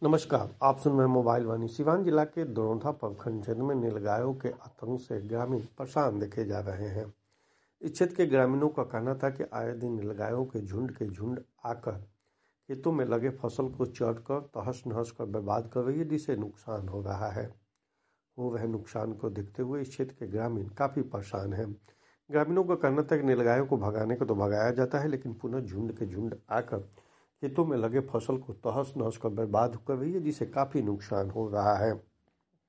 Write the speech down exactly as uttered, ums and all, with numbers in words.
नमस्कार, आप सुन रहे हैं मोबाइल वाणी। सिवान जिला के दरौंधा प्रखंड क्षेत्र में नीलगायों के आतंक से ग्रामीण परेशान देखे जा रहे हैं। इस क्षेत्र के ग्रामीणों का कहना था कि आए दिन नीलगायों के झुंड के झुंड आकर खेतों में लगे फसल को चढ़कर तहस नहस कर बर्बाद कर रही है, जिससे नुकसान हो रहा है। हो रहे नुकसान को देखते हुए इस क्षेत्र के ग्रामीण काफ़ी परेशान हैं। ग्रामीणों का कहना था कि नीलगायों को भगाने को तो भगाया जाता है, लेकिन पुनः झुंड के झुंड आकर खेतों में लगे फसल को तहस नहस कर बर्बाद कर रही है, जिससे काफ़ी नुकसान हो रहा है।